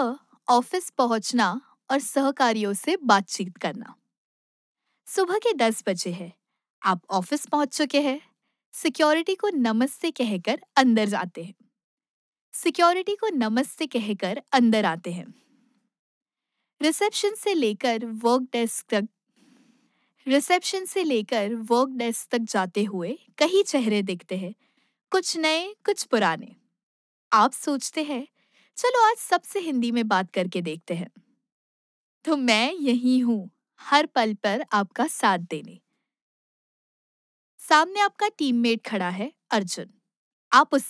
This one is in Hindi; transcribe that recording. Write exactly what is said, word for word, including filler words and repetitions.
ऑफिस पहुंचना और सहकारियों से बातचीत करना। सुबह के दस बजे है। आप ऑफिस पहुंच चुके हैं। सिक्योरिटी को नमस्ते कहकर अंदर जाते हैं। सिक्योरिटी को नमस्ते कहकर अंदर आते हैं। रिसेप्शन से लेकर वर्क डेस्क तक रिसेप्शन से लेकर वर्क डेस्क तक जाते हुए कई चेहरे दिखते हैं, कुछ नए कुछ पुराने। आप सोचते हैं, चलो आज सबसे हिंदी में बात करके देखते हैं। तो मैं यही हूँ, हर पल पर आपका साथ देने। सामने आपका टीममेट खड़ा है, अर्जुन। आप उससे